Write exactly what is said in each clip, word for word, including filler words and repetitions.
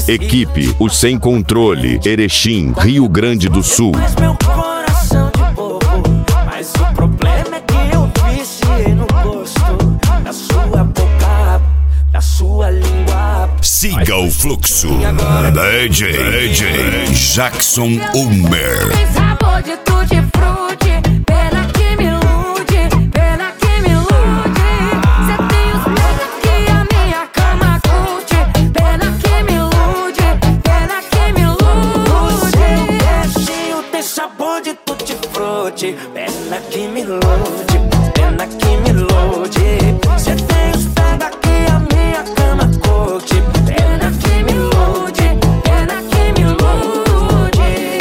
Equipe, o Sem Controle, Erechim, Rio Grande do Sul. Faz meu coração de bobo, mas o problema é que eu viciei no gosto da sua boca, da sua língua. Siga o fluxo. D J, D J Jackson Ulmer. Tem sabor de tutti-frutti, pena que me ilude, pena que me ilude. Cê tem os pega que a minha cama curte, pena que me ilude, pena que me ilude. Seu beijinho tem sabor de tutti-frutti, pena que me ilude, pena que me ilude. Cê tem os pega que a minha cama curte, pena que me ilude, pena que me ilude.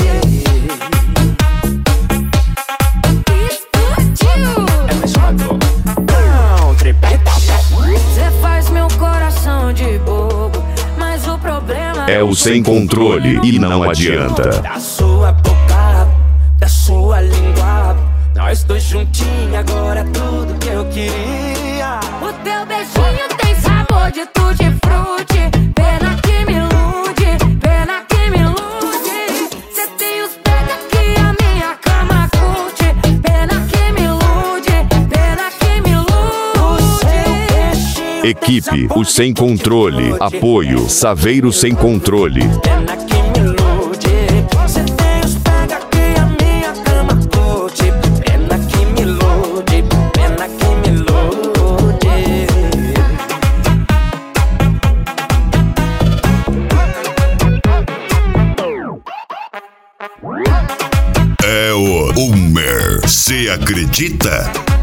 Explodiu! É mais uma dor. Não, tripeta. Cê faz meu coração de bobo, mas o problema É o Sem Controle e não adianta. Da sua boca, da sua língua, nós dois juntinhos, agora é tudo que eu queria. o teu beijinho tem sabor de tutti-frutti, pena que me ilude, pena que me ilude. Cê tem os pega que a minha cama curte, pena que me ilude, pena que me ilude. Equipe, o Sem Controle, apoio, Saveiro Sem Controle. Pena que me ilude. Cê tem os pega que a minha cama curte, pena que me ilude, pena que me ilude. É o Ulmer. Cê acredita?